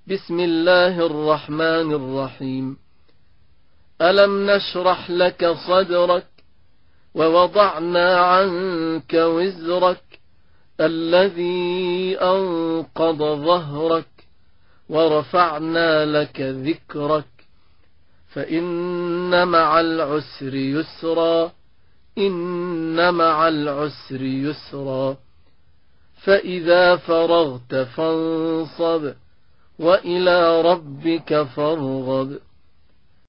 بسم الله الرحمن الرحيم. ألم نشرح لك صدرك ووضعنا عنك وزرك الذي أنقض ظهرك ورفعنا لك ذكرك فإن مع العسر يسرا إن مع العسر يسرا فإذا فرغت فانصب وإلى ربك فارغب.